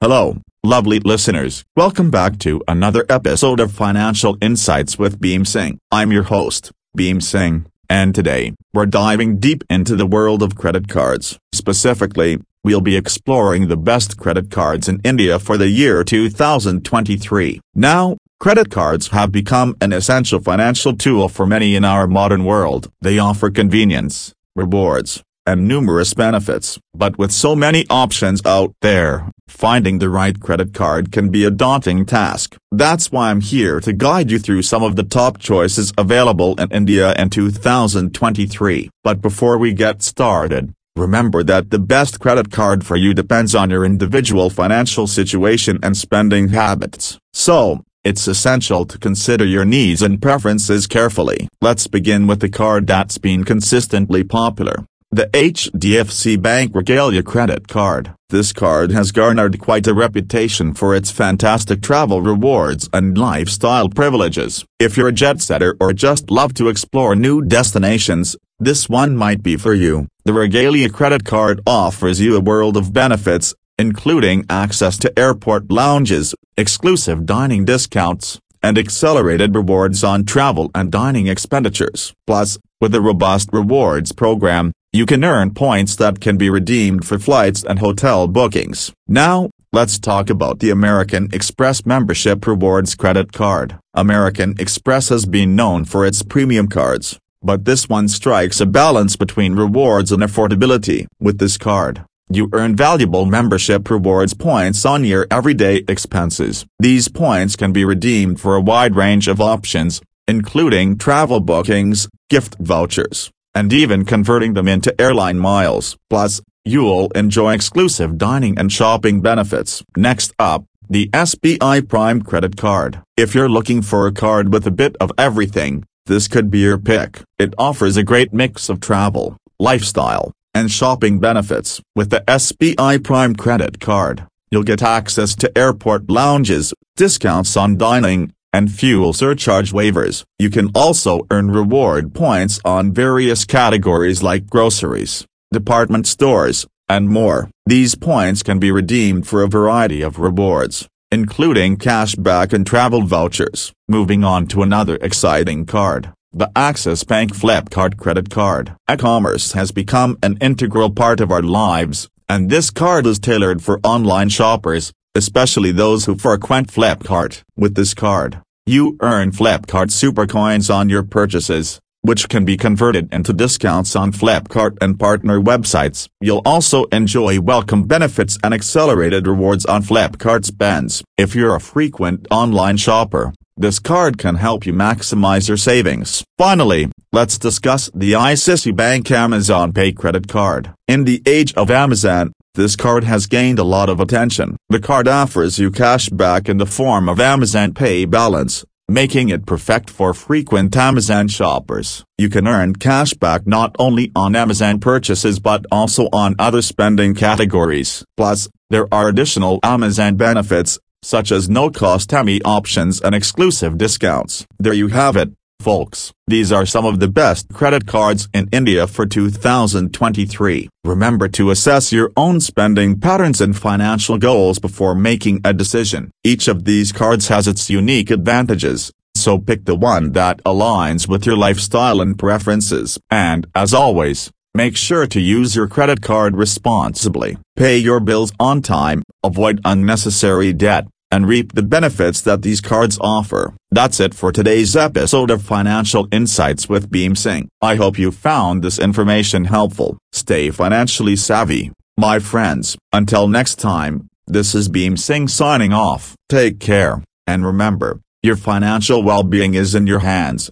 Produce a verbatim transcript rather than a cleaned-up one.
Hello, lovely listeners. Welcome back to another episode of Financial Insights with Beam Singh. I'm your host, Beam Singh, and today, we're diving deep into the world of credit cards. Specifically, we'll be exploring the best credit cards in India for the year two thousand twenty-three. Now, credit cards have become an essential financial tool for many in our modern world. They offer convenience, rewards, and numerous benefits. But with so many options out there, finding the right credit card can be a daunting task. That's why I'm here to guide you through some of the top choices available in India in two thousand twenty-three. But before we get started, remember that the best credit card for you depends on your individual financial situation and spending habits. So, it's essential to consider your needs and preferences carefully. Let's begin with the card that's been consistently popular. The H D F C Bank Regalia Credit Card. This card has garnered quite a reputation for its fantastic travel rewards and lifestyle privileges. If you're a jet setter or just love to explore new destinations, this one might be for you. The Regalia Credit Card offers you a world of benefits, including access to airport lounges, exclusive dining discounts, and accelerated rewards on travel and dining expenditures. Plus, with a robust rewards program, you can earn points that can be redeemed for flights and hotel bookings. Now, let's talk about the American Express Membership Rewards Credit Card. American Express has been known for its premium cards, but this one strikes a balance between rewards and affordability. With this card, you earn valuable membership rewards points on your everyday expenses. These points can be redeemed for a wide range of options, including travel bookings, gift vouchers, and even converting them into airline miles. Plus, you'll enjoy exclusive dining and shopping benefits. Next up, the S B I Prime Credit Card. If you're looking for a card with a bit of everything, this could be your pick. It offers a great mix of travel, lifestyle, and shopping benefits. With the S B I Prime Credit Card, you'll get access to airport lounges, discounts on dining, and fuel surcharge waivers. You can also earn reward points on various categories like groceries, department stores, and more. These points can be redeemed for a variety of rewards, including cashback and travel vouchers. Moving on to another exciting card, the Axis Bank Flipkart Credit Card. E-commerce has become an integral part of our lives, and this card is tailored for online shoppers, especially those who frequent Flipkart. With this card, you earn Flipkart Super Coins on your purchases, which can be converted into discounts on Flipkart and partner websites. You'll also enjoy welcome benefits and accelerated rewards on Flipkart spends. If you're a frequent online shopper, this card can help you maximize your savings. Finally, let's discuss the I C I C I Bank Amazon Pay Credit Card. In the age of Amazon, this card has gained a lot of attention. The card offers you cash back in the form of Amazon Pay balance, making it perfect for frequent Amazon shoppers. You can earn cash back not only on Amazon purchases but also on other spending categories. Plus, there are additional Amazon benefits, such as no-cost M E options and exclusive discounts. There you have it, folks. These are some of the best credit cards in India for two thousand twenty-three. Remember to assess your own spending patterns and financial goals before making a decision. Each of these cards has its unique advantages, so pick the one that aligns with your lifestyle and preferences. And, as always, make sure to use your credit card responsibly. Pay your bills on time, avoid unnecessary debt, and reap the benefits that these cards offer. That's it for today's episode of Financial Insights with Beam Singh. I hope you found this information helpful. Stay financially savvy, my friends. Until next time, this is Beam Singh signing off. Take care, and remember, your financial well-being is in your hands.